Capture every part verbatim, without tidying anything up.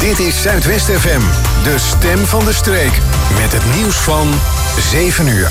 Dit is Zuidwest F M, de stem van de streek. Met het nieuws van zeven uur.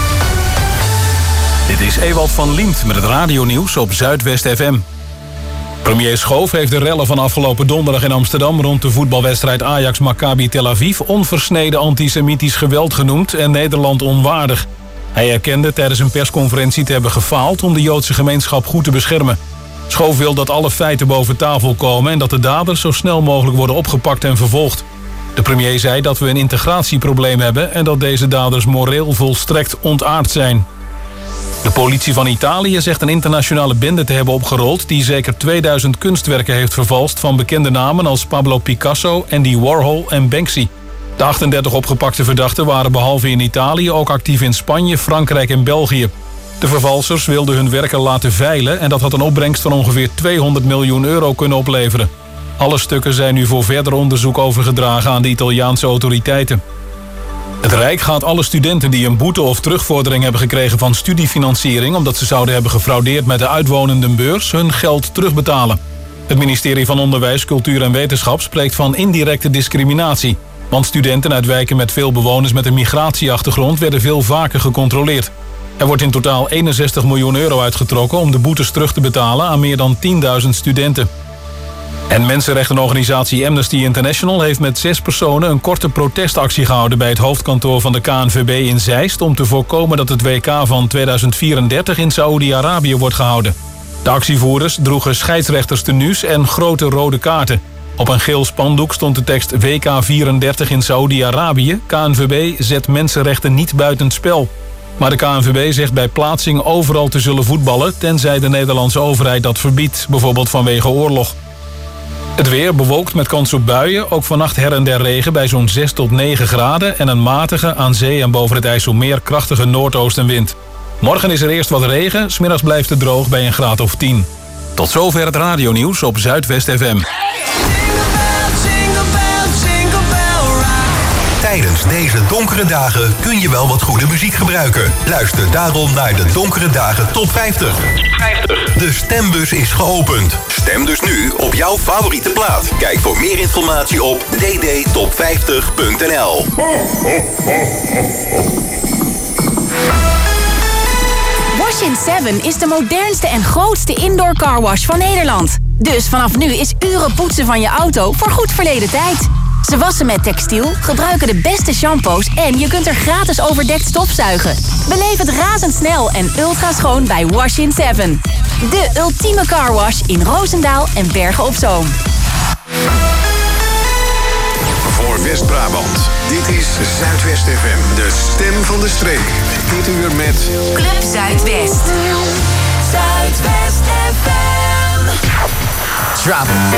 Dit is Ewald van Liemt met het radionieuws op Zuidwest F M. Premier Schoof heeft de rellen van afgelopen donderdag in Amsterdam rond de voetbalwedstrijd Ajax-Maccabi Tel Aviv onversneden antisemitisch geweld genoemd en Nederland onwaardig. Hij erkende tijdens een persconferentie te hebben gefaald om de Joodse gemeenschap goed te beschermen. Schoof wil dat alle feiten boven tafel komen en dat de daders zo snel mogelijk worden opgepakt en vervolgd. De premier zei dat we een integratieprobleem hebben en dat deze daders moreel volstrekt ontaard zijn. De politie van Italië zegt een internationale bende te hebben opgerold die zeker tweeduizend kunstwerken heeft vervalst van bekende namen als Pablo Picasso, Andy Warhol en Banksy. De achtendertig opgepakte verdachten waren behalve in Italië ook actief in Spanje, Frankrijk en België. De vervalsers wilden hun werken laten veilen en dat had een opbrengst van ongeveer tweehonderd miljoen euro kunnen opleveren. Alle stukken zijn nu voor verder onderzoek overgedragen aan de Italiaanse autoriteiten. Het Rijk gaat alle studenten die een boete of terugvordering hebben gekregen van studiefinanciering omdat ze zouden hebben gefraudeerd met de uitwonendenbeurs hun geld terugbetalen. Het ministerie van Onderwijs, Cultuur en Wetenschap spreekt van indirecte discriminatie. Want studenten uit wijken met veel bewoners met een migratieachtergrond werden veel vaker gecontroleerd. Er wordt in totaal eenenzestig miljoen euro uitgetrokken om de boetes terug te betalen aan meer dan tienduizend studenten. En mensenrechtenorganisatie Amnesty International heeft met zes personen een korte protestactie gehouden bij het hoofdkantoor van de K N V B in Zeist om te voorkomen dat het W K van tweeduizend vierendertig in Saoedi-Arabië wordt gehouden. De actievoerders droegen scheidsrechterstenues en grote rode kaarten. Op een geel spandoek stond de tekst W K vierendertig in Saoedi-Arabië. K N V B zet mensenrechten niet buitenspel. Maar de K N V B zegt bij plaatsing overal te zullen voetballen tenzij de Nederlandse overheid dat verbiedt, bijvoorbeeld vanwege oorlog. Het weer bewolkt met kans op buien, ook vannacht her en der regen bij zo'n zes tot negen graden en een matige, aan zee en boven het IJsselmeer krachtige noordoostenwind. Morgen is er eerst wat regen, 's middags blijft het droog bij een graad of tien. Tot zover het radionieuws op Zuidwest F M. Tijdens deze donkere dagen kun je wel wat goede muziek gebruiken. Luister daarom naar de Donkere Dagen Top vijftig. De stembus is geopend. Stem dus nu op jouw favoriete plaat. Kijk voor meer informatie op d d top vijftig punt n l. Wash-in seven is de modernste en grootste indoor carwash van Nederland. Dus vanaf nu is uren poetsen van je auto voor goed verleden tijd. Ze wassen met textiel, gebruiken de beste shampoos en je kunt er gratis overdekt stofzuigen. Beleef het razendsnel en ultra schoon bij Wash-in seven. De ultieme carwash in Roosendaal en Bergen op Zoom. Voor West-Brabant, dit is Zuidwest F M, de stem van de streek. Dit uur met Club Zuidwest. Zuidwest F M. Drop it.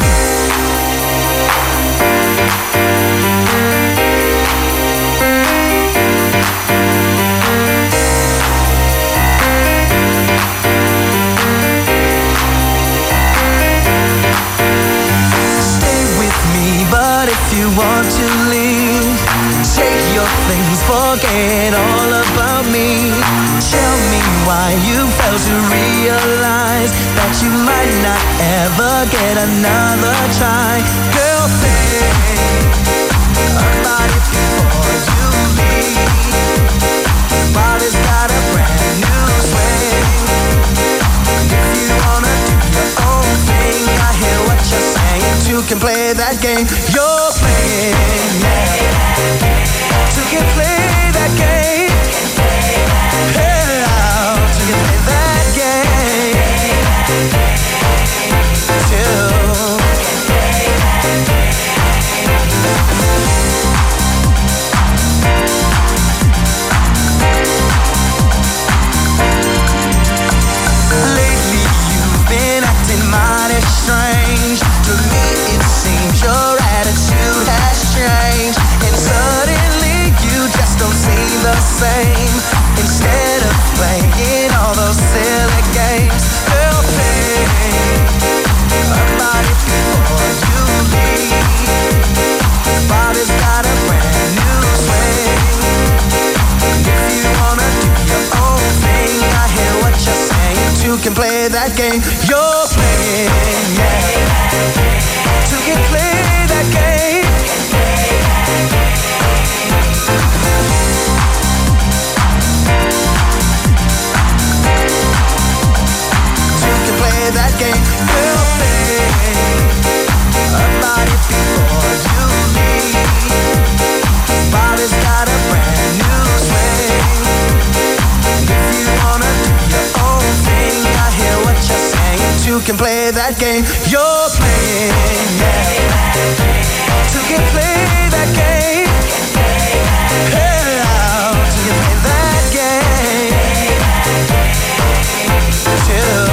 But if you want to leave, take your things, forget all about me. Tell me why you fail to realize that you might not ever get another try. Girl, think about it before you leave. Body's got a brand new swing. If you wanna do your own thing, I hear what you're saying. You can play that game you're playing, yeah. So you can play that game, yeah. So you can play that game, too. Lately you've been acting mighty strange. To me it seems your attitude has changed, and suddenly you just don't seem the same. Instead of playing all those silly games, girl, think about it before you leave. Body's got a brand new swing. If you wanna do your own thing, I hear what you're saying. You can play that game you're playing, yeah. You can play that game. can play that game you're playing, yeah. Two can play that game. How two can play that game. Two.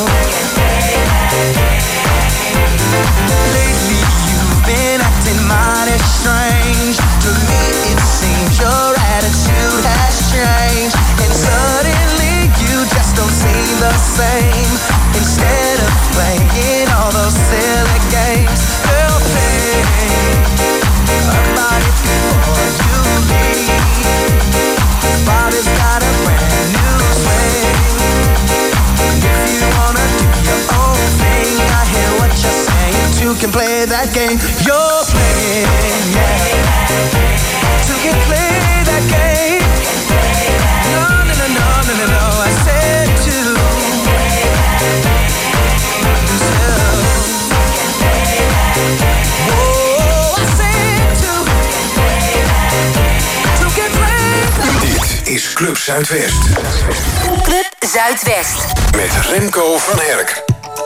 Lately you've been acting mighty strange. To me it seems your attitude has changed, and suddenly you just don't seem the same. Instead of playing all those silly games, girl, play about it before you leave. Bobby's got a brand new swing. If you wanna do your own thing, I hear what you're saying. Two can play that game you're playing, yeah. Two can play that game. No, no, no, no, no, no, no. I said two. Is Club Zuidwest. Club Zuidwest. Met Remco van Herk.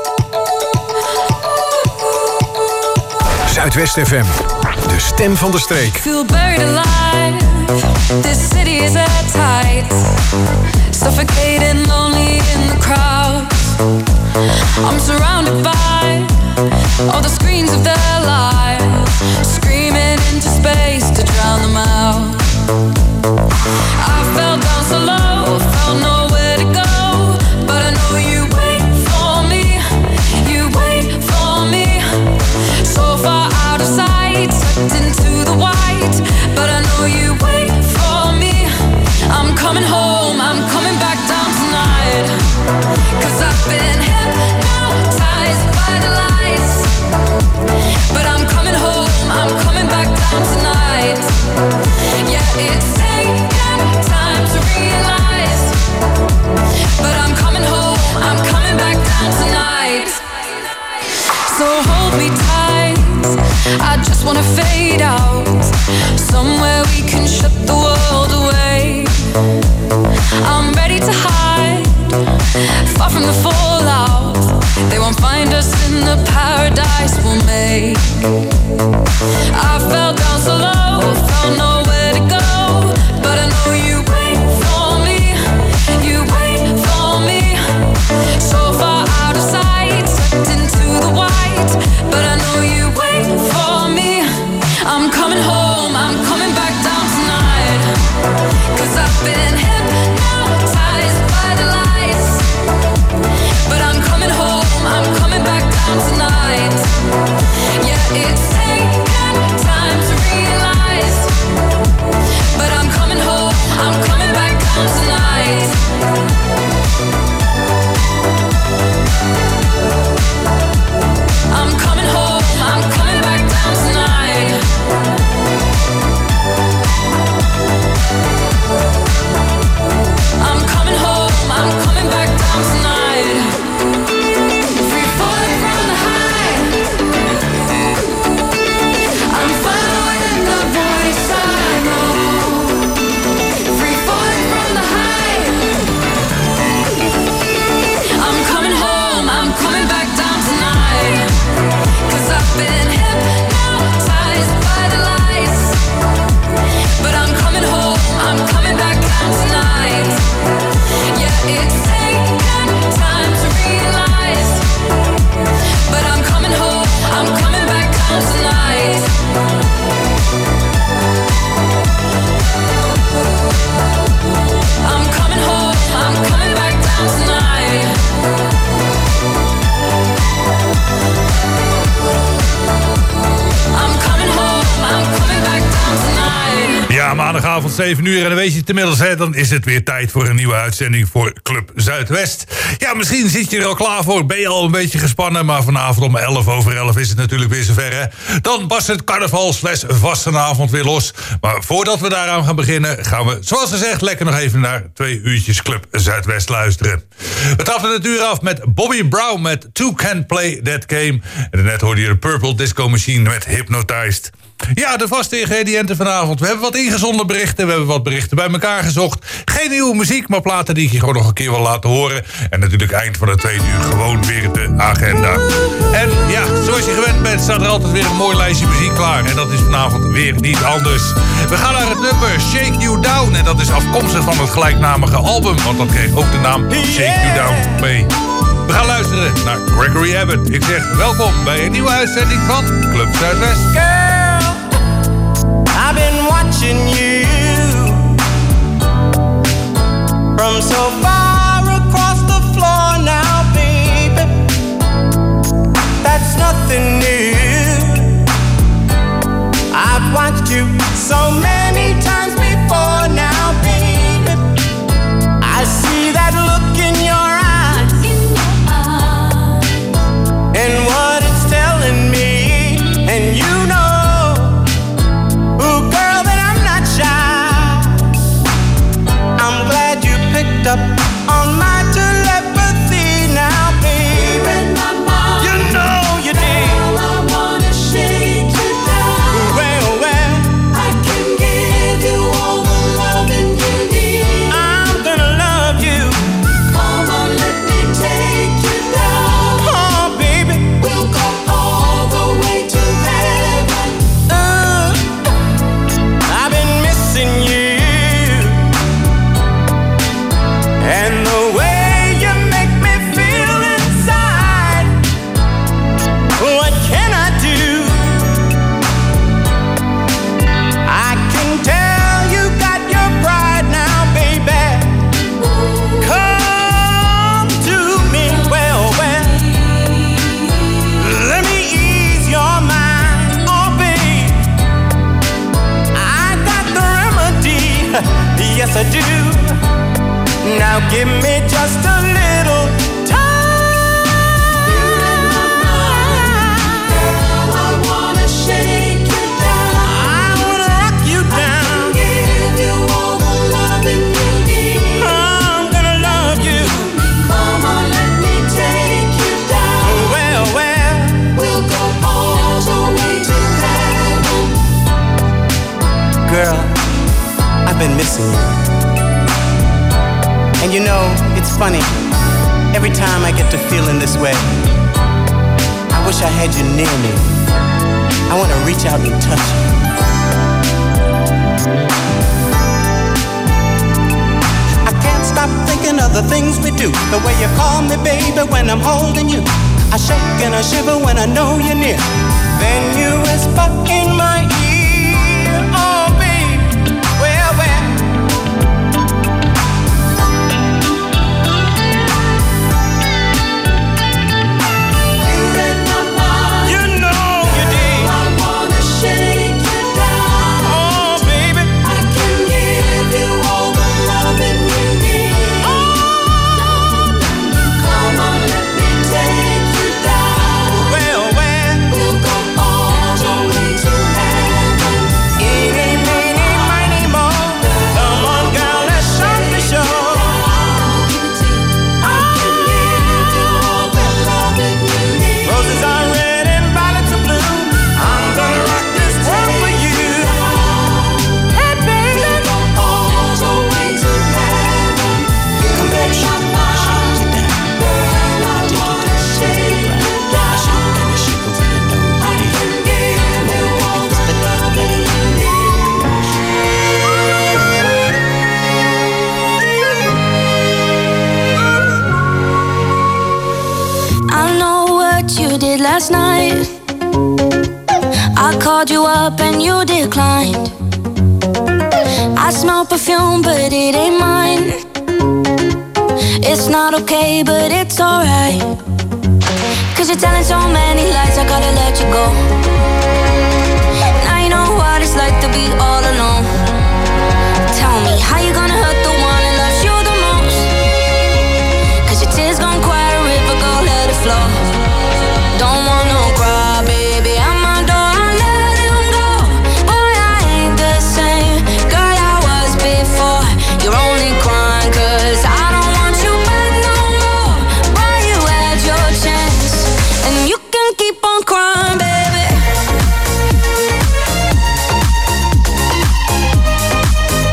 Zuidwest F M. De stem van de streek. Feel buried alive. This city is at tight. Suffocating, lonely in the crowd. I'm surrounded by all the screens of their lives, screaming into space to drown them out. I fell down so low, found nowhere to go, but I know you wait for me, you wait for me. So far out of sight, sucked into the white, but I know you wait for me. I'm coming home, I'm coming back down tonight, 'cause I've been hypnotized by the lights. But I'm coming home, I'm coming back down tonight. Yeah, it's taken time to realize, but I'm coming home, I'm coming back down tonight. So hold me tight, I just wanna fade out, somewhere we can shut the world away. I'm ready to hide, far from the fallout. They won't find us in the paradise we'll make. I fell down so low, found nowhere to go, but I know you wait for me, you wait for me. So far out of sight, sucked into the white, but I know you wait for me. I'm coming home, I'm coming back down tonight, 'cause I've been hypnotized by the lights. But I'm coming home, I'm coming back down tonight. Yeah, it's taken time to realize, but I'm coming home, I'm coming back down tonight. I'm coming home, I'm coming back down tonight. I'm coming home, I'm coming back down tonight. Free falling from the high, I'm following the voice I know. Free falling from the high, I'm coming home, I'm coming back down tonight, 'cause I've been hypnotized by the lights. But I'm coming home, I'm coming back down tonight. Yeah, it's taken time to realize, but I'm coming home, I'm coming back down tonight. I'm coming home, I'm coming back down tonight. I'm coming home, I'm coming back down tonight. Ja, maandagavond zeven uur en dan weet je het inmiddels, hè, dan is het weer tijd voor een nieuwe uitzending voor Club Zuidwest. Ja, misschien zit je er al klaar voor, ben je al een beetje gespannen, maar vanavond om elf over elf is het natuurlijk weer zover, hè. Dan barst het carnaval slash vastenavond weer los. Maar voordat we daaraan gaan beginnen, gaan we, zoals gezegd, lekker nog even naar twee uurtjes Club Zuidwest luisteren. We trappen het uur af met Bobby Brown met Two Can Play That Game. En daarnet hoorde je de Purple Disco Machine met Hypnotized. Ja, de vaste ingrediënten vanavond. We hebben wat ingezonden berichten berichten. We hebben wat berichten bij elkaar gezocht. Geen nieuwe muziek, maar platen die ik je gewoon nog een keer wil laten horen. En natuurlijk eind van de tweede uur gewoon weer de agenda. En ja, zoals je gewend bent staat er altijd weer een mooi lijstje muziek klaar. En dat is vanavond weer niet anders. We gaan naar het nummer Shake You Down. En dat is afkomstig van het gelijknamige album. Want dat kreeg ook de naam Shake You Down mee. We gaan luisteren naar Gregory Abbott. Ik zeg welkom bij een nieuwe uitzending van Club Zuidwest. Girl, I've been watching you from so far across the floor now, baby. That's nothing new. I've watched you so many times before now, baby. I see that look in your eyes and what it's telling me, and you know, ooh, girl, that I'm not shy. I'm glad you picked up on my telepathy now, baby. You know you did. Girl, I wanna shake you down. Well, well, I can give you all the loving you need. I'm gonna love you. Come on, let me take you down. Oh, baby. We'll go all the way to heaven. Uh, I've been missing you, and the way you make me feel inside. What can I do? I can tell you got your pride now, baby. Come to me, well, well. Let me ease your mind, oh babe. I got the remedy, yes I do. Now give me just a little time. Girl, I wanna shake you down. I wanna rock you down. Give you all the loving you need. I'm gonna love you. Come on, let me take you down. Well, well, We'll go all the way to heaven. girl, I've been missing you. And you know, it's funny. Every time I get to feeling this way, I wish I had you near me. I want to reach out and touch you. I can't stop thinking of the things we do. The way you call me, baby, when I'm holding you. I shake and I shiver when I know you're near. Then you whisper in my ear, oh, baby, well, well. You read my mind. You know you did. I wanna shake you down. Oh, baby. I can give you all the loving you need. Come on, let me take you down. Well, well. We'll go all the way to heaven. Eeny, meeny, miny, mo. Come on, girl, let's show the show. I can give you all the loving you need. Roses are red and violets are blue. I'm gonna rock this world for you. Hey, baby. All the way to heaven. Come back, shake it down, shake it down. Girl, I wanna shake you down. Gonna shake over your nose. I can give you all the loving you need. I know what you did last night. I called you up and you declined. I smell perfume, but it ain't mine. It's not okay, but it's alright. Cause you're telling so many lies, I gotta let you go. Now you know what it's like to be all alone. Tell me, how you gonna hurt the one that loves you the most? Cause your tears gon' quiet a river, go let it flow. Don't want no cry, baby, I'm my door, I let him go. Boy, I ain't the same girl I was before. You're only crying cause I don't want you back no more. Boy, you had your chance, and you can keep on crying, baby.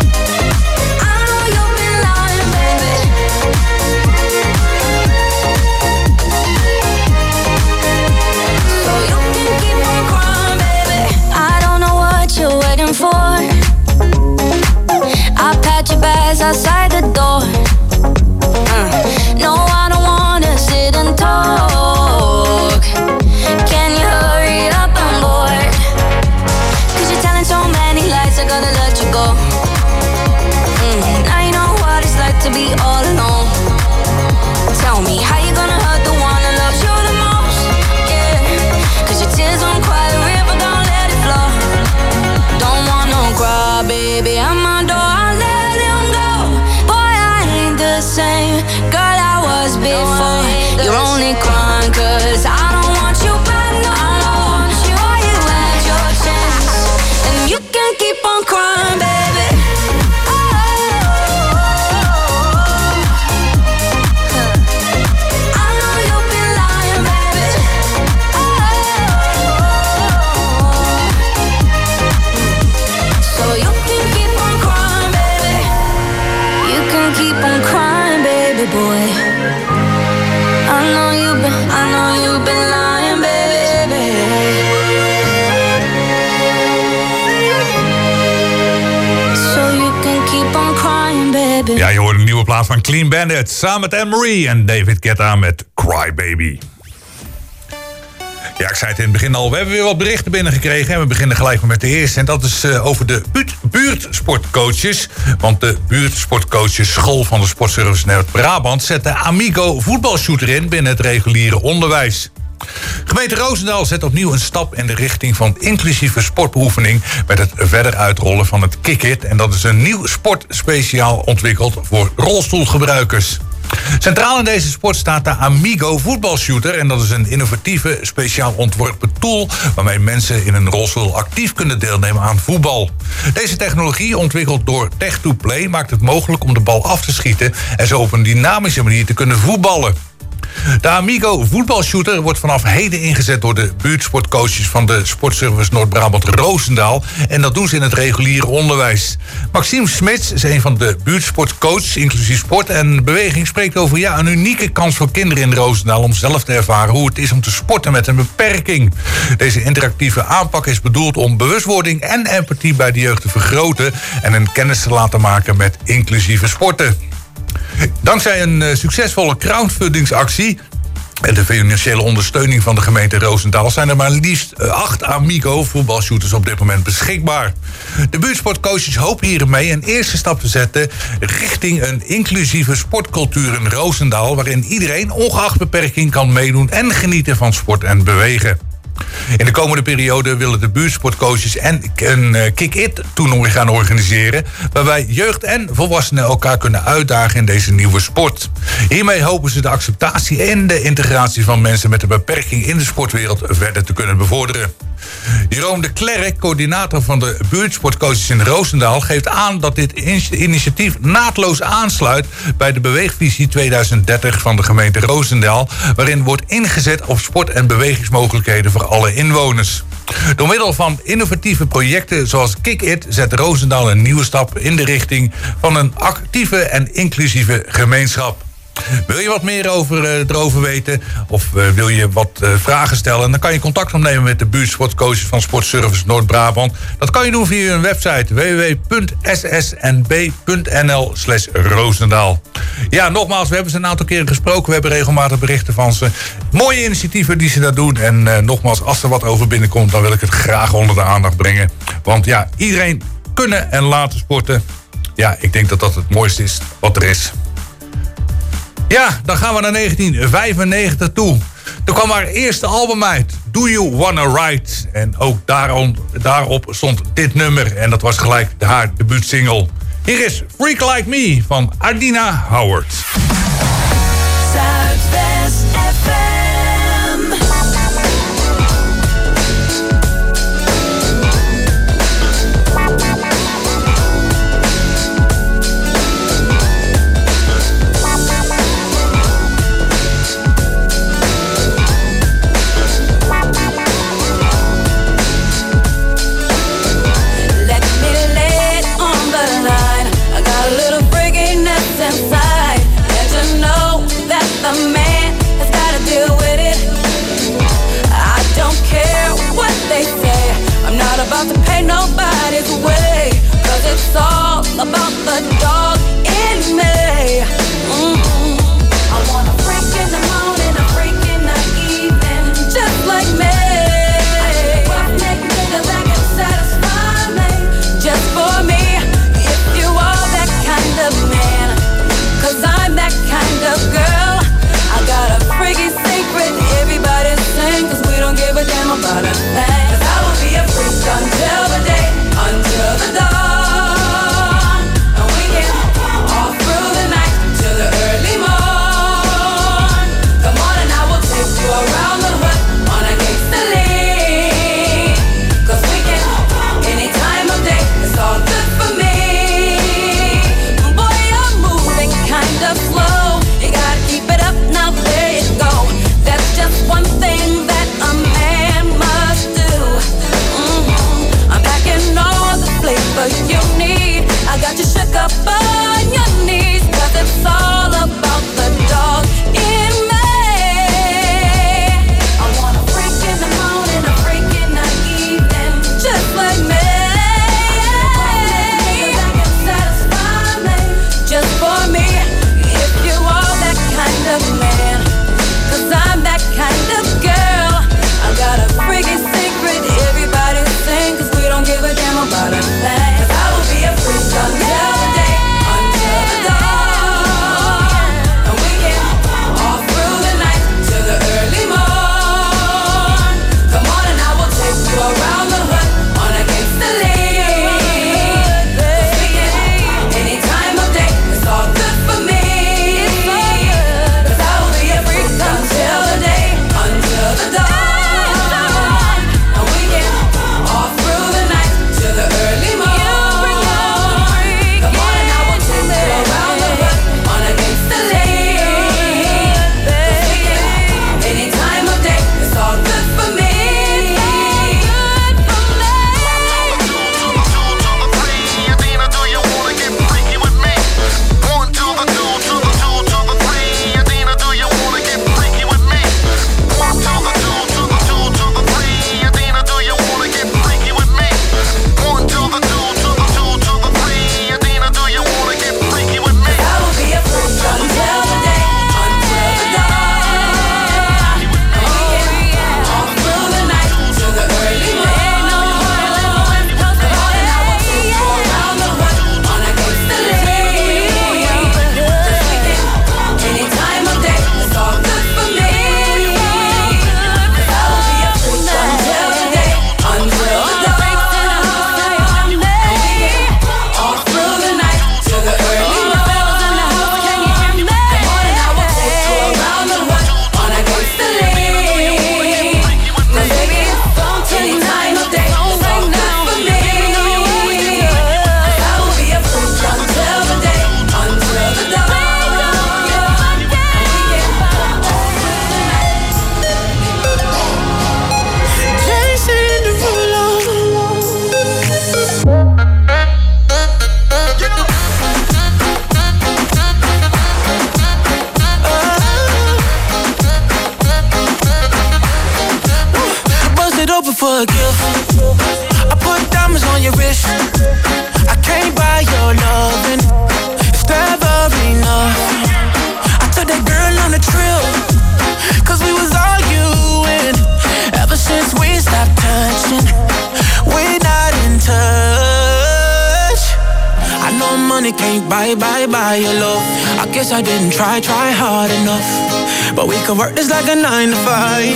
Ja, je hoort een nieuwe plaat van Clean Bandit. Samen met Anne-Marie en David Guetta met Cry Baby. Ja, ik zei het in het begin al. We hebben weer wat berichten binnengekregen. En we beginnen gelijk met de eerste. En dat is uh, over de buurt, buurtsportcoaches. Want de buurtsportcoaches School van de Sportservice Noord-Brabant zet de Amigo voetbalshooter in binnen het reguliere onderwijs. Gemeente Roosendaal zet opnieuw een stap in de richting van inclusieve sportbeoefening met het verder uitrollen van het Kick-It. En dat is een nieuw sport speciaal ontwikkeld voor rolstoelgebruikers. Centraal in deze sport staat de Amigo voetbalshooter. En dat is een innovatieve, speciaal ontworpen tool waarmee mensen in een rolstoel actief kunnen deelnemen aan voetbal. Deze technologie, ontwikkeld door Tech to Play, maakt het mogelijk om de bal af te schieten en zo op een dynamische manier te kunnen voetballen. De Amigo voetbalshooter wordt vanaf heden ingezet door de buurtsportcoaches van de Sportservice Noord-Brabant Roosendaal. En dat doen ze in het reguliere onderwijs. Maxime Smits is een van de buurtsportcoaches, inclusief sport en beweging, spreekt over ja, een unieke kans voor kinderen in Roosendaal om zelf te ervaren hoe het is om te sporten met een beperking. Deze interactieve aanpak is bedoeld om bewustwording en empathie bij de jeugd te vergroten en een kennis te laten maken met inclusieve sporten. Dankzij een uh, succesvolle crowdfundingsactie en de financiële ondersteuning van de gemeente Roosendaal zijn er maar liefst uh, acht Amigo voetbalshooters op dit moment beschikbaar. De buurtsportcoaches hopen hiermee een eerste stap te zetten richting een inclusieve sportcultuur in Roosendaal, waarin iedereen ongeacht beperking kan meedoen en genieten van sport en bewegen. In de komende periode willen de buurtsportcoaches en een Kick-It-toernooi gaan organiseren, waarbij jeugd en volwassenen elkaar kunnen uitdagen in deze nieuwe sport. Hiermee hopen ze de acceptatie en de integratie van mensen met een beperking in de sportwereld verder te kunnen bevorderen. Jeroen de Klerk, coördinator van de buurtsportcoaches in Roosendaal, geeft aan dat dit initiatief naadloos aansluit bij de Beweegvisie tweeduizend dertig van de gemeente Roosendaal, waarin wordt ingezet op sport- en bewegingsmogelijkheden voor alle inwoners. Door middel van innovatieve projecten zoals Kick-It zet Roosendaal een nieuwe stap in de richting van een actieve en inclusieve gemeenschap. Wil je wat meer over, uh, erover weten of uh, wil je wat uh, vragen stellen, dan kan je contact opnemen met de buurtsportcoaches van Sportservice Noord-Brabant. Dat kan je doen via hun website w w w punt s s n b punt n l slash Roosendaal. Ja, nogmaals, we hebben ze een aantal keren gesproken. We hebben regelmatig berichten van ze. Mooie initiatieven die ze daar doen. En uh, nogmaals, als er wat over binnenkomt, dan wil ik het graag onder de aandacht brengen. Want ja, iedereen kunnen en laten sporten. Ja, ik denk dat dat het mooiste is wat er is. Ja, dan gaan we naar negentien vijfennegentig toe. Er kwam haar eerste album uit, Do You Wanna Ride? En ook daarom, daarop stond dit nummer. En dat was gelijk haar debuutsingle. Hier is Freak Like Me van Adina Howard. Zuidwest F M. Inside, let your a gift. I put diamonds on your wrist. I can't buy your loving. It's never enough. I took that girl on a trip, cause we was arguing. Ever since we stopped touching, we're not in touch. I know money can't buy, buy, buy your love. I guess I didn't try, try hard enough. But we could work this like a nine to five.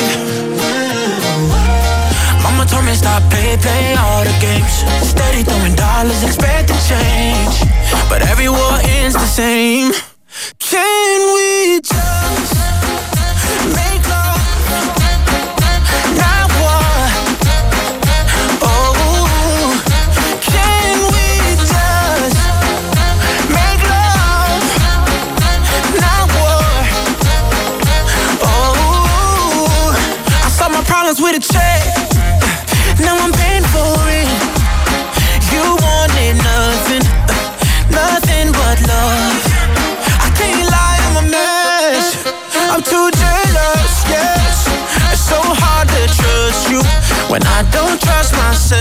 Mama told me stop, play, play all the games. Steady throwing dollars, expecting change. But every war ends the same. Can we just make love, not war? Oh, can we just make love, not war? Oh, I solved my problems with a check. Now I'm paying for it. You wanted nothing, nothing but love. I can't lie, I'm a mess. I'm too jealous, yes. It's so hard to trust you when I don't trust myself.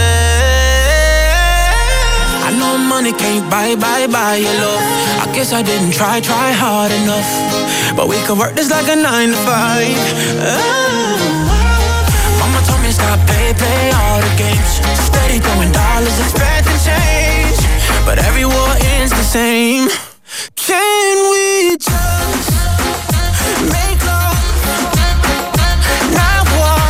I know money can't buy, buy, buy your love. I guess I didn't try, try hard enough. But we could work this like a nine to five. Oh. Mama told me stop, play, play all the games. Steady throwing dollars, expecting change. But every war ends the same. Can we just make love, not war?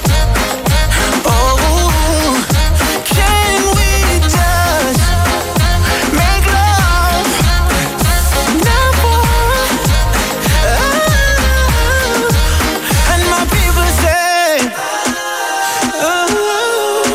Oh, can we just make love, not war? Oh, and my people say, oh,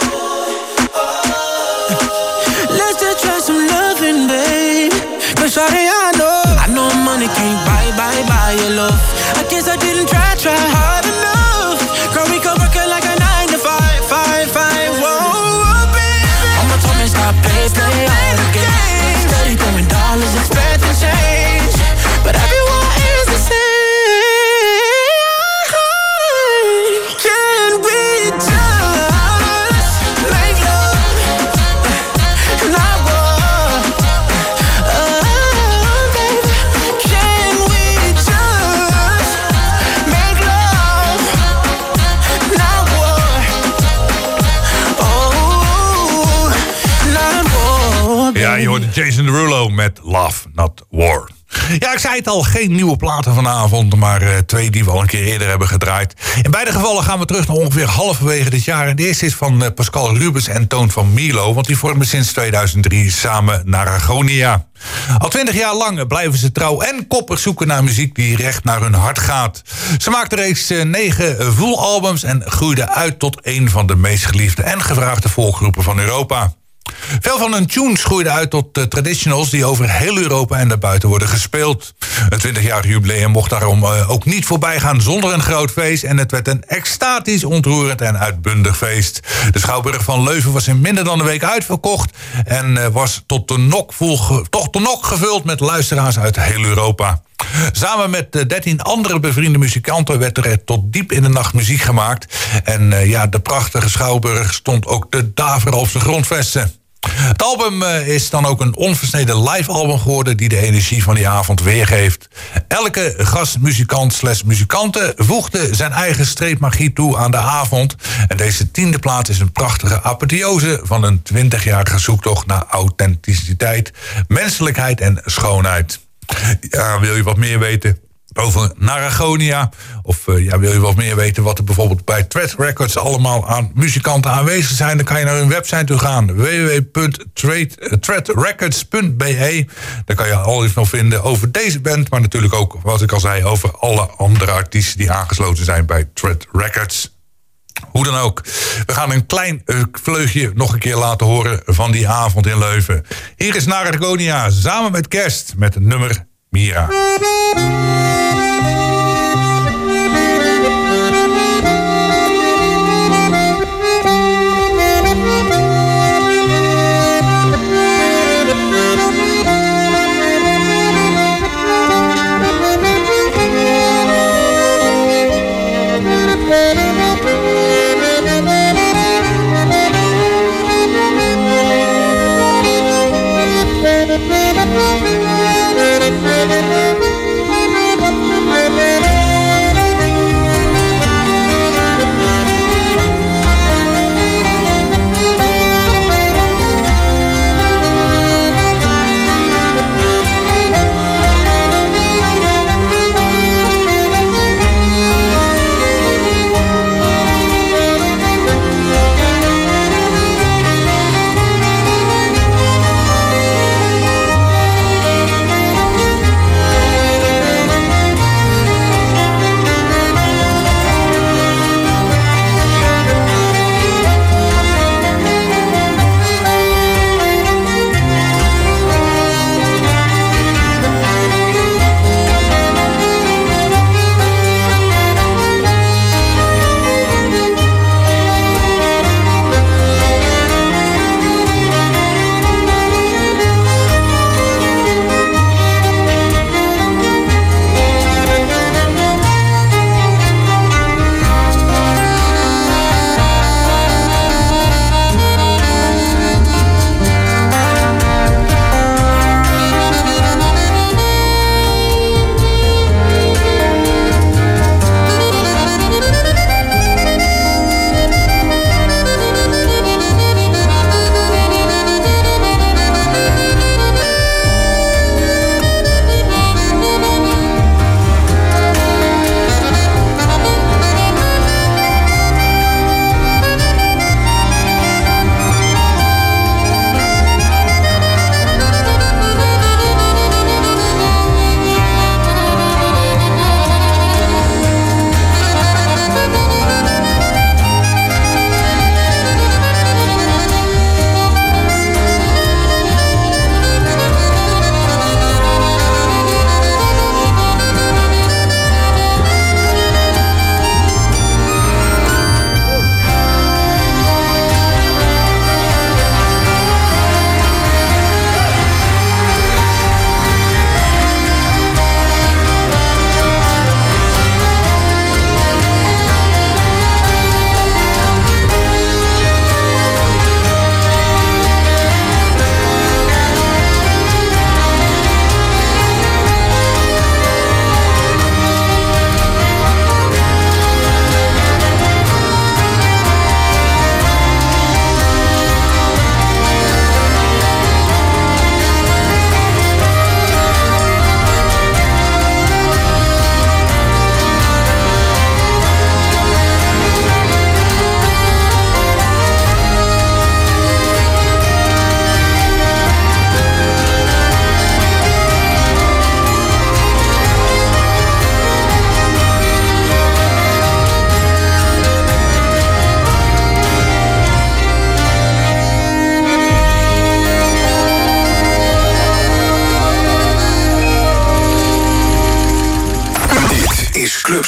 let's just try some loving, babe. Cause shawty, I know, I know money can't buy, buy, buy your love. I guess I didn't try, try hard enough. Girl, we could work it like a nine to five, five, five, whoa, baby. Mama told me stop, play, play all the games. Steady throwing dollars, expecting change. But everyone is the same. Can we just make love, not war? Oh, baby, can we just make love, not war? Oh, not war, baby. Ja, je hoorde Jason Derulo met Love, Not War. Ja, ik zei het al, geen nieuwe platen vanavond, maar uh, twee die we al een keer eerder hebben gedraaid. In beide gevallen gaan we terug naar ongeveer halverwege dit jaar. En de eerste is van uh, Pascal Rubens en Toon van Milo, want die vormen sinds tweeduizend drie samen Naragonia. Al twintig jaar lang blijven ze trouw en koppig zoeken naar muziek die recht naar hun hart gaat. Ze maakten reeds uh, negen voelalbums en groeiden uit tot een van de meest geliefde en gevraagde volkgroepen van Europa. Veel van hun tunes groeiden uit tot uh, traditionals die over heel Europa en daarbuiten worden gespeeld. Een twintigjarig jubileum mocht daarom uh, ook niet voorbij gaan zonder een groot feest. En het werd een extatisch, ontroerend en uitbundig feest. De Schouwburg van Leuven was in minder dan een week uitverkocht. En uh, was tot de nok, vol, tot de nok gevuld met luisteraars uit heel Europa. Samen met dertien andere bevriende muzikanten werd er tot diep in de nacht muziek gemaakt. En uh, ja, de prachtige Schouwburg stond ook te daveren op zijn grondvesten. Het album uh, is dan ook een onversneden live album geworden die de energie van die avond weergeeft. Elke gastmuzikant slash muzikante voegde zijn eigen streepmagie toe aan de avond. En deze tiende plaat is een prachtige apotheose van een twintigjarige zoektocht naar authenticiteit, menselijkheid en schoonheid. Ja, wil je wat meer weten over Naragonia? Of uh, ja, wil je wat meer weten wat er bijvoorbeeld bij Thread Records allemaal aan muzikanten aanwezig zijn? Dan kan je naar hun website toe gaan. w w w punt thread records punt b e. Daar kan je alles nog vinden over deze band. Maar natuurlijk ook, wat ik al zei, over alle andere artiesten die aangesloten zijn bij Thread Records. Hoe dan ook. We gaan een klein uh, vleugje nog een keer laten horen van die avond in Leuven. Hier is Naragonia samen met Kerst met het nummer Mira.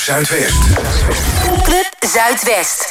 Zuidwest. Club Zuidwest.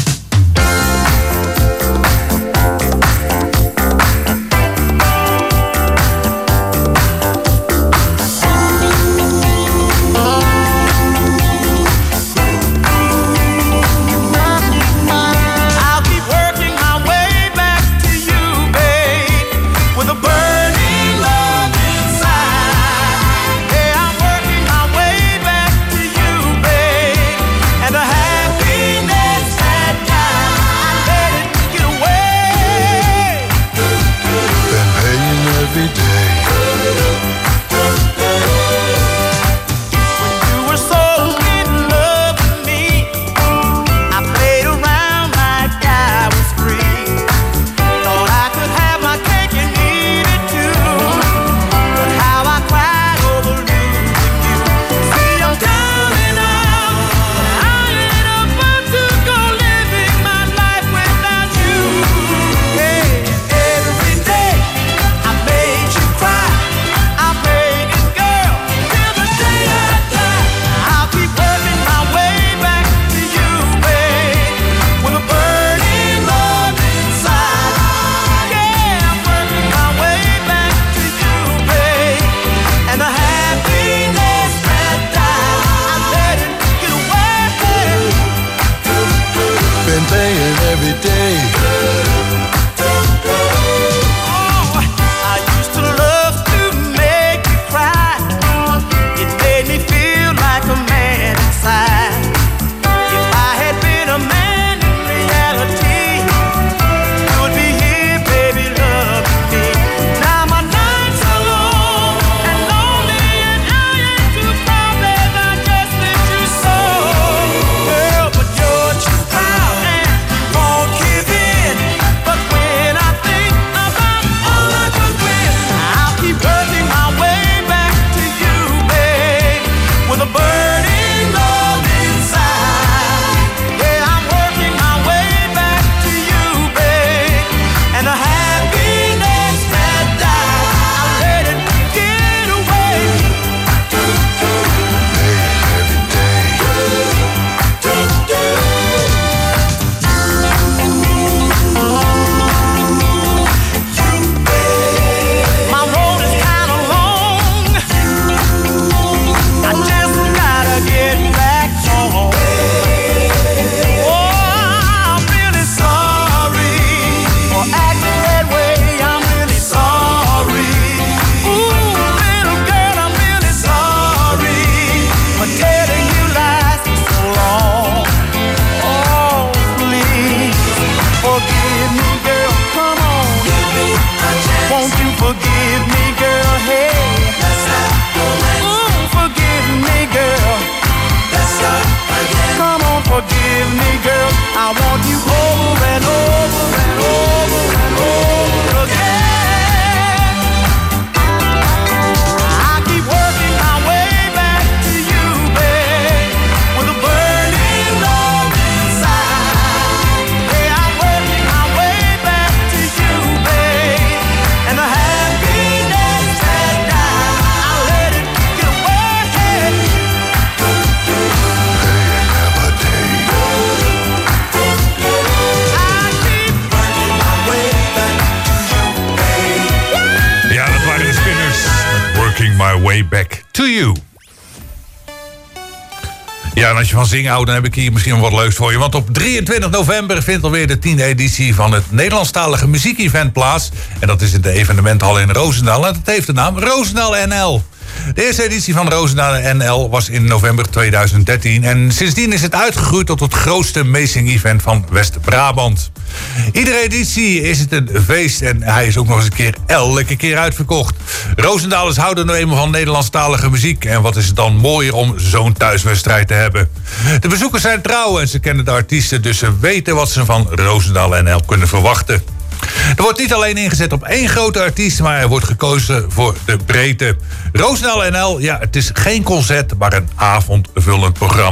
Ja, en als je van zingen houdt, dan heb ik hier misschien wat leuks voor je. Want op drieëntwintig november vindt alweer de tiende editie van het Nederlandstalige muziekevent plaats. En dat is in de evenementhal in Roosendaal. En dat heeft de naam Roosendaal N L. De eerste editie van Roosendaal N L was in november tweeduizend dertien. En sindsdien is het uitgegroeid tot het grootste Meezing-event van West-Brabant. Iedere editie is het een feest en hij is ook nog eens een keer elke keer uitverkocht. Roosendalers houden nou eenmaal van Nederlandstalige muziek. En wat is het dan mooier om zo'n thuiswedstrijd te hebben. De bezoekers zijn trouw en ze kennen de artiesten, dus ze weten wat ze van Roosendaal N L kunnen verwachten. Er wordt niet alleen ingezet op één grote artiest, maar er wordt gekozen voor de breedte. Roosendaal N L, ja, het is geen concert, maar een avondvullend programma.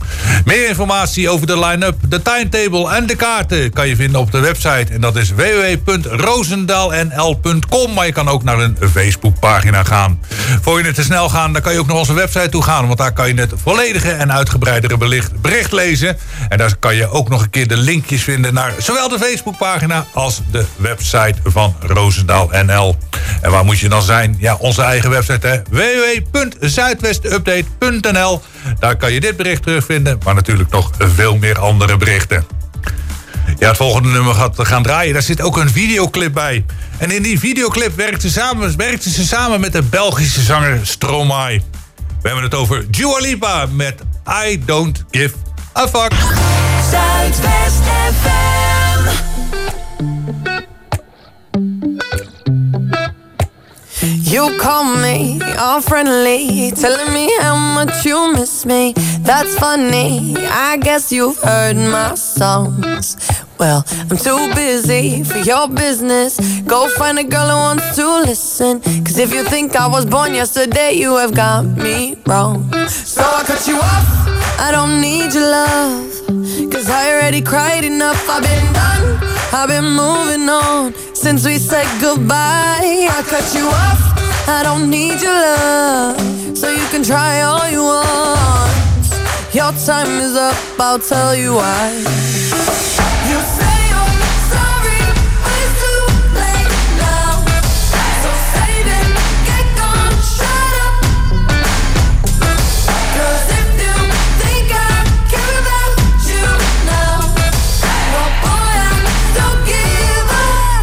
Meer informatie over de line-up, de timetable en de kaarten kan je vinden op de website. En dat is w w w punt roosendaal n l punt com. Maar je kan ook naar een Facebookpagina gaan. Voor je het te snel gaan, dan kan je ook naar onze website toe gaan. Want daar kan je het volledige en uitgebreidere bericht, bericht lezen. En daar kan je ook nog een keer de linkjes vinden naar zowel de Facebookpagina als de website van Roosendaal N L. En waar moet je dan zijn? Ja, onze eigen website, hè? w w w punt zuidwestupdate punt n l. Daar kan je dit bericht terugvinden, maar natuurlijk nog veel meer andere berichten. Ja, het volgende nummer gaat gaan draaien. Daar zit ook een videoclip bij. En in die videoclip werkte ze samen, werkte ze samen met de Belgische zanger Stromae. We hebben het over Dua Lipa met I Don't Give a Fuck. Zuidwest F M. You call me all friendly, telling me how much you miss me. That's funny, I guess you've heard my songs. Well, I'm too busy for your business. Go find a girl who wants to listen. Cause if you think I was born yesterday, you have got me wrong. So I cut you off, I don't need your love. Cause I already cried enough, I've been done, I've been moving on since we said goodbye. I cut you off, I don't need your love. So you can try all you want. Your time is up, I'll tell you why. You say you're sorry, but it's too late now. So save it, get gone, shut up. Cause if you think I care about you now, well boy, I don't give up.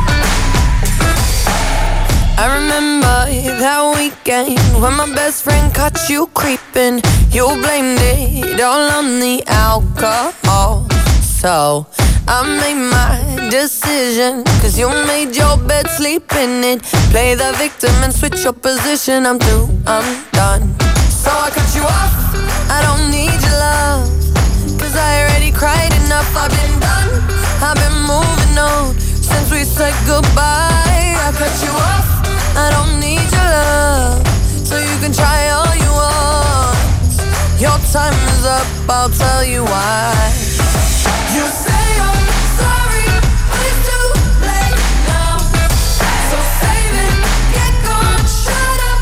I remember that weekend when my best friend caught you creeping. You blamed it all on the alcohol. So I made my decision, cause you made your bed, sleep in it. Play the victim and switch your position. I'm through, I'm done. So I cut you off, I don't need your love. Cause I already cried enough, I've been done, I've been moving on since we said goodbye. I cut you off, I don't need your love. So you can try all you want. Your time is up, I'll tell you why. You say you're sorry, but it's too late now. So save it, get gone, shut up.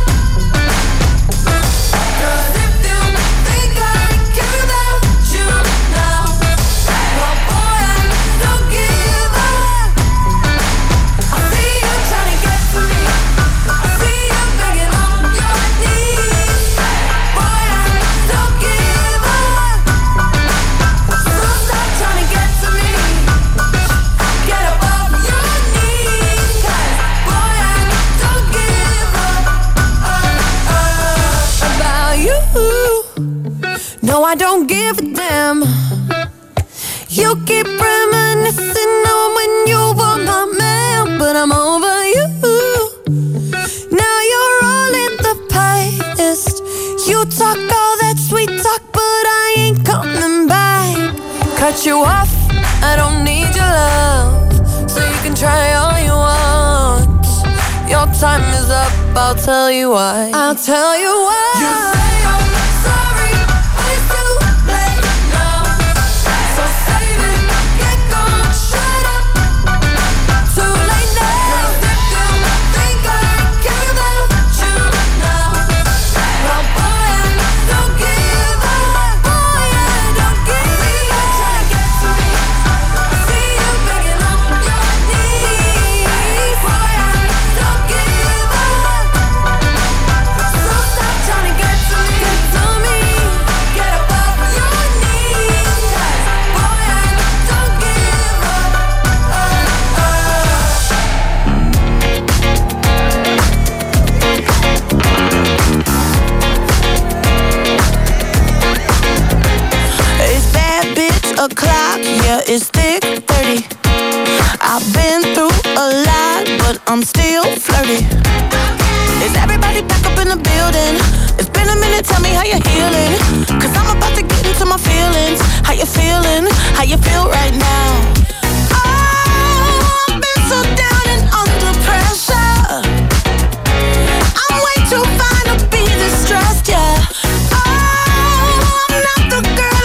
Cause if you think I care about you now, well boy, I don't give up. I see you trying to get to me, I see you begging on your knees. Boy, I don't give up. So stop trying to get to me, get up off your knees. Cause boy, I don't give up uh, uh, about you. No, I don't give a damn. You keep reminiscing on when you were my man, but I'm over you. Now you're all in the past. You talk all that sweet talk, but I ain't coming back. Cut you off, I don't need your love. So you can try all you want. Your time is up, I'll tell you why. I'll tell you why. You say you're sorry, but it's too late now. So save it, get gone, shut up. Too late now. Cause if you think I care about you now, well boy, I don't give up. Boy, I don't give up. Trying to get to me, I see you begging on your knees. Boy, I don't give up. So stop trying to get to me, get to me. Get up off your knees. Cause boy, I don't give up. Uh, It's that bitch o'clock, yeah, it's thick thirty. I've been through a lot, but I'm still flirty. Is everybody back up in the building? It's been a minute, tell me how you're healing. Cause I'm about to get into my feelings. How you feeling? How you feel right now? Oh, I've been so down and under pressure. I'm way too fine to be this stressed, yeah. Oh, I'm not the girl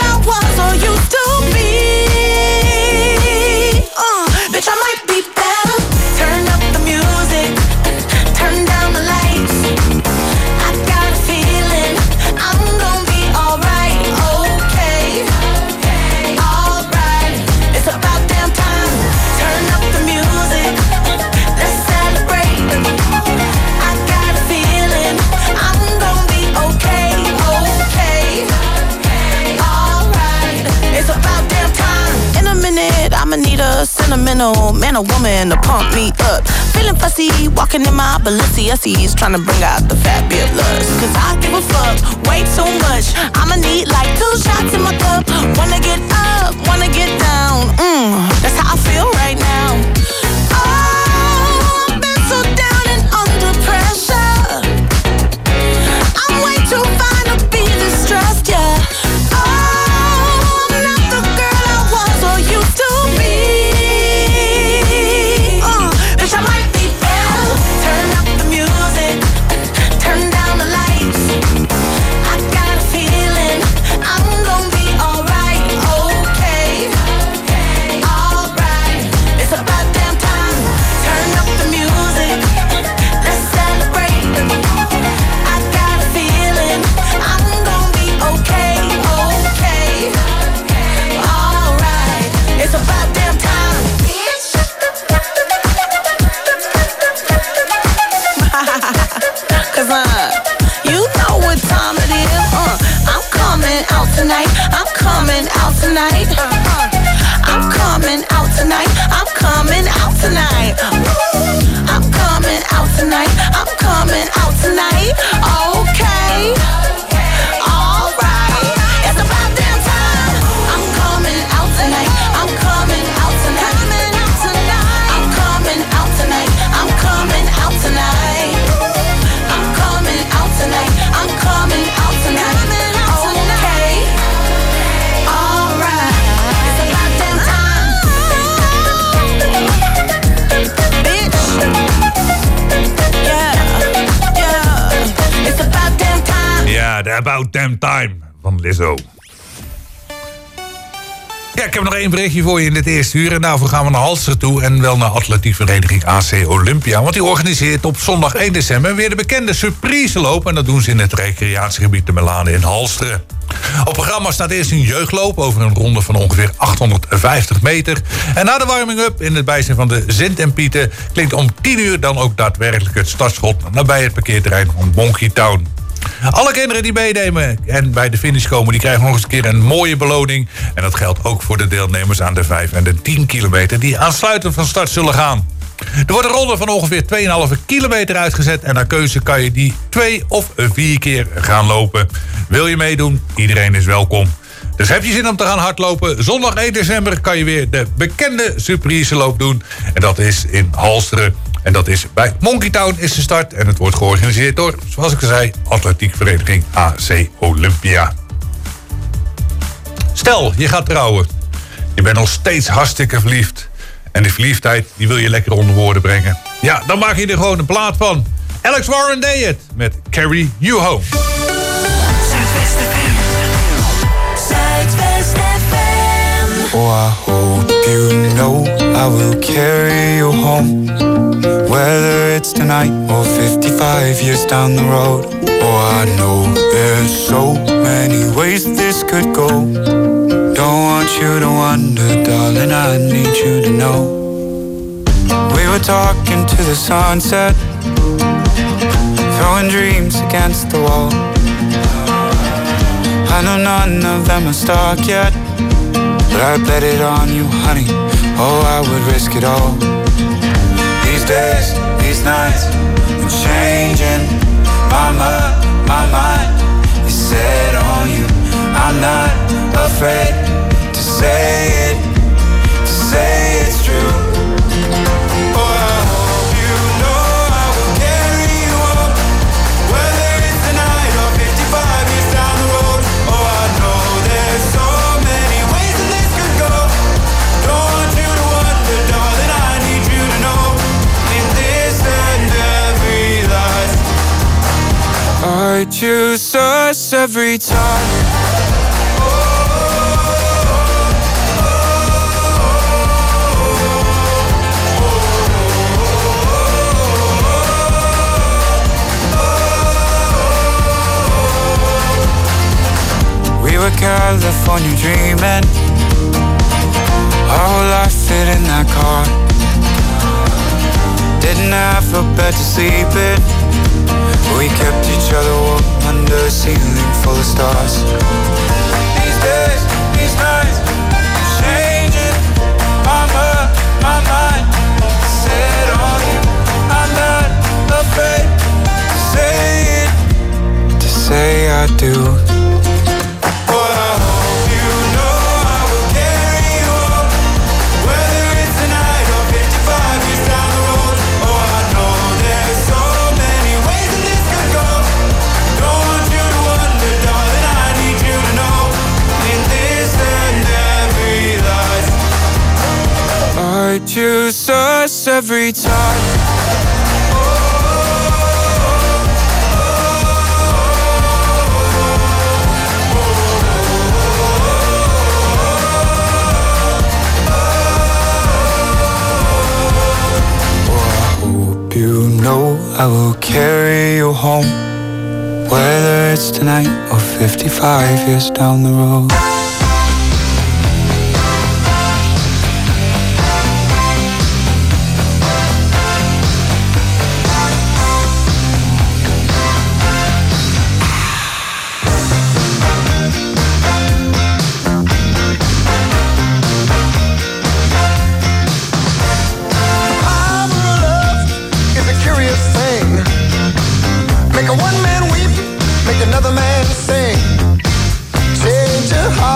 phenomenal man or woman to pump me up. Feeling fussy, walking in my Balenciennes, trying to bring out the fabulous. Cause I give a fuck way too much. I'ma need like two shots in my cup. Wanna get up, wanna get down. Mmm, that's how I feel right now. Oh, I've been so down and under pressure. I'm way too fine to be distressed, yeah. Tonight, I'm coming out tonight. Uh-huh. I'm coming out tonight. I'm coming out tonight. I'm coming out tonight. I'm coming out tonight. Okay. All right. It's about damn time. I'm coming out tonight. I'm coming out tonight. I'm coming out tonight. I'm coming out tonight. I'm coming out tonight. I'm coming out tonight. Ja, de About Damn Time van Lizzo. Ja, ik heb nog één berichtje voor je in dit eerste uur. En daarvoor gaan we naar Halster toe en wel naar atletiekvereniging A C Olympia. Want die organiseert op zondag één december weer de bekende surpriseloop. En dat doen ze in het recreatiegebied de Melane in Halsteren. Op programma staat eerst een jeugdloop over een ronde van ongeveer achthonderdvijftig meter. En na de warming-up in het bijzijn van de Sint en Pieten klinkt om tien uur dan ook daadwerkelijk het startschot nabij het parkeerterrein van Monkey Town. Alle kinderen die meenemen en bij de finish komen, die krijgen nog eens een keer een mooie beloning. En dat geldt ook voor de deelnemers aan de vijf en de tien kilometer die aansluitend van start zullen gaan. Er wordt een ronde van ongeveer twee komma vijf kilometer uitgezet en naar keuze kan je die twee of vier keer gaan lopen. Wil je meedoen? Iedereen is welkom. Dus heb je zin om te gaan hardlopen? Zondag één december kan je weer de bekende surpriseloop doen. En dat is in Halsteren. En dat is bij Monkey Town is de start. En het wordt georganiseerd door, zoals ik al zei, atletiekvereniging A C Olympia. Stel, je gaat trouwen. Je bent nog steeds hartstikke verliefd. En die verliefdheid, die wil je lekker onder woorden brengen. Ja, dan maak je er gewoon een plaat van. Alex Warren deed het met Carry You Home. Zuidwest F M. Zuidwest F M. Oh, I hope you know I will carry you home. Whether it's tonight or fifty-five years down the road. Oh, I know there's so many ways this could go. Don't want you to wonder, darling, I need you to know. We were talking to the sunset, throwing dreams against the wall. I know none of them are stuck yet, but I bet it on you, honey. Oh, I would risk it all. These days, these nights, I'm changing my mind, my mind is set on you. I'm not afraid to say it, to say it's true. Oh, I hope you know I will carry you home. Whether it's tonight or fifty-five years down the road. Oh, I know there's so many ways that this could go. Don't want you to wonder, darling, I need you to know. In this and every life, I choose us every time. We were California dreaming, our whole life fit in that car. Didn't have a bed to sleep in, we kept each other warm under a ceiling full of stars. These days, these nights, I'm changing my mind, my mind set on you. I'm not afraid to say it, to say I do. Boy, I hope you know I will carry you home, whether it's tonight or fifty-five years down the road. Oh, I know there's so many ways that this could go. Don't want you to wonder, darling, I need you to know, in this and every life, I choose us every time. You know I will carry you home, whether it's tonight or fifty-five years down the road. Make a one man weep, make another man sing. Change your heart.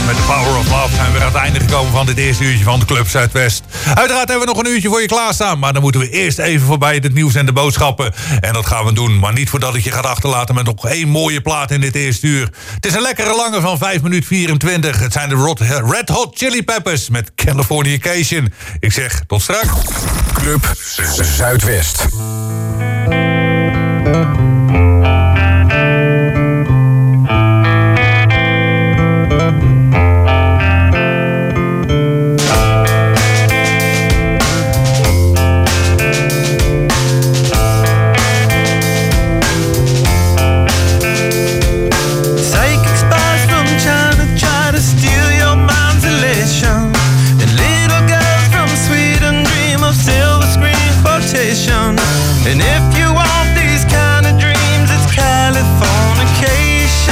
met The Power of Love zijn we aan het einde gekomen van dit eerste uurtje van de Club Zuidwest. Uiteraard hebben we nog een uurtje voor je klaarstaan, maar dan moeten we eerst even voorbij het nieuws en de boodschappen. En dat gaan we doen, maar niet voordat ik je gaat achterlaten met nog één mooie plaat in dit eerste uur. Het is een lekkere lange van vijf minuten vierentwintig. Het zijn de Red Hot Chili Peppers met Californication. Ik zeg tot straks. Club Zuidwest. And if you want these kind of dreams, it's Californication.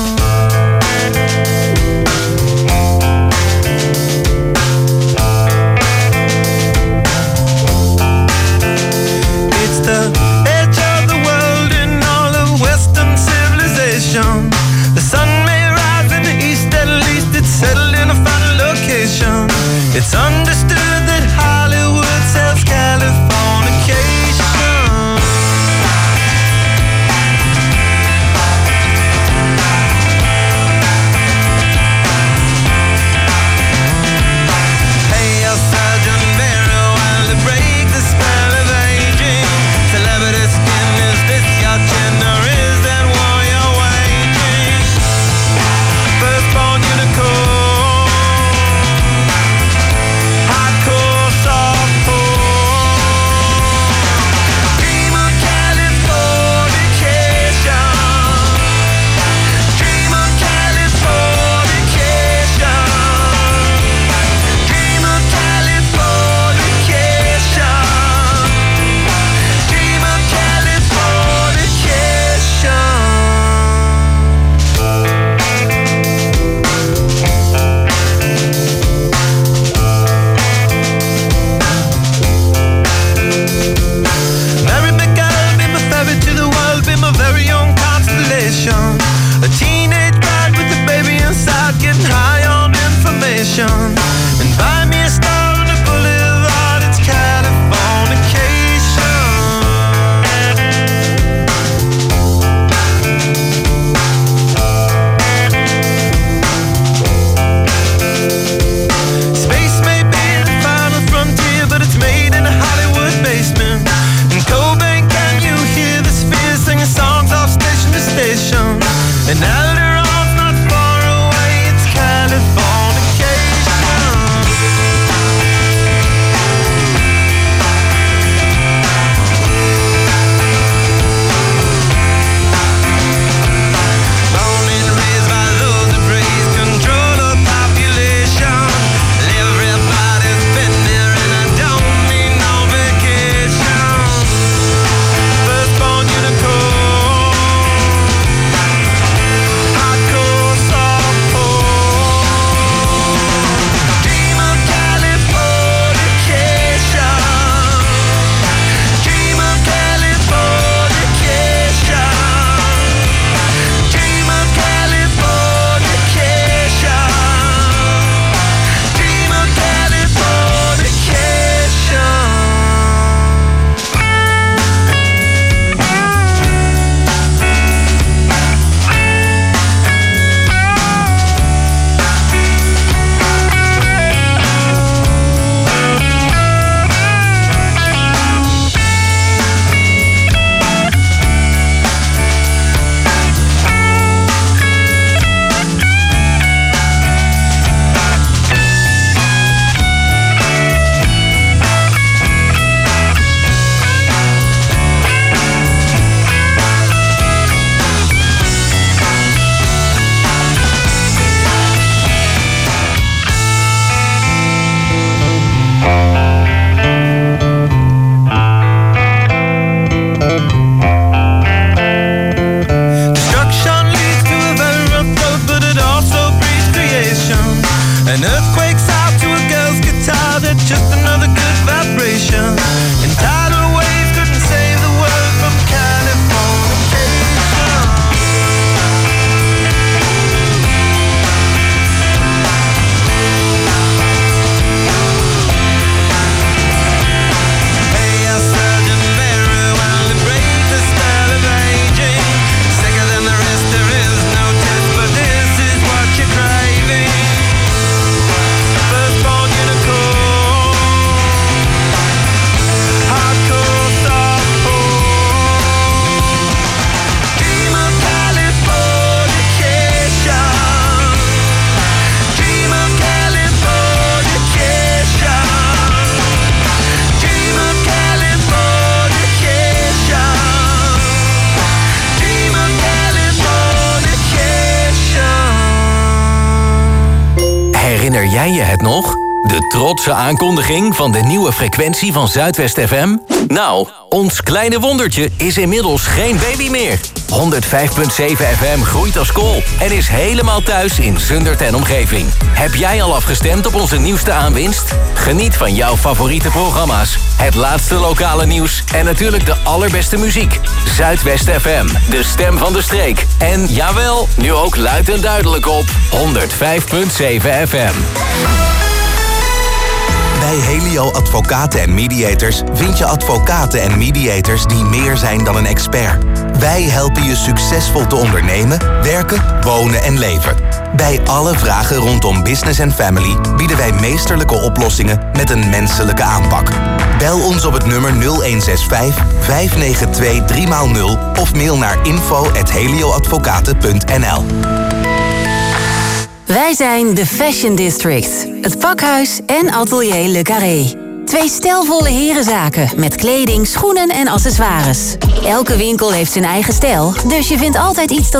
It's the edge of the world in all of Western civilization. The sun may rise in the east, at least it's settled in a final location. It's understood that Hollywood sells Californication. Herinner jij je het nog? De trotse aankondiging van de nieuwe frequentie van Zuidwest F M? Nou, ons kleine wondertje is inmiddels geen baby meer. honderdvijf komma zeven F M groeit als kool en is helemaal thuis in Zundert en omgeving. Heb jij al afgestemd op onze nieuwste aanwinst? Geniet van jouw favoriete programma's, het laatste lokale nieuws en natuurlijk de allerbeste muziek. Zuidwest F M, de stem van de streek. En jawel, nu ook luid en duidelijk op honderdvijf komma zeven F M. Bij Helio Advocaten en Mediators vind je advocaten en mediators die meer zijn dan een expert. Wij helpen je succesvol te ondernemen, werken, wonen en leven. Bij alle vragen rondom business en family bieden wij meesterlijke oplossingen met een menselijke aanpak. Bel ons op het nummer nul een zes vijf, vijf negen twee, drie nul of mail naar info at helioadvocaten punt n l. Wij zijn de Fashion District, het pakhuis en atelier Le Carré. Twee stijlvolle herenzaken met kleding, schoenen en accessoires. Elke winkel heeft zijn eigen stijl, dus je vindt altijd iets dat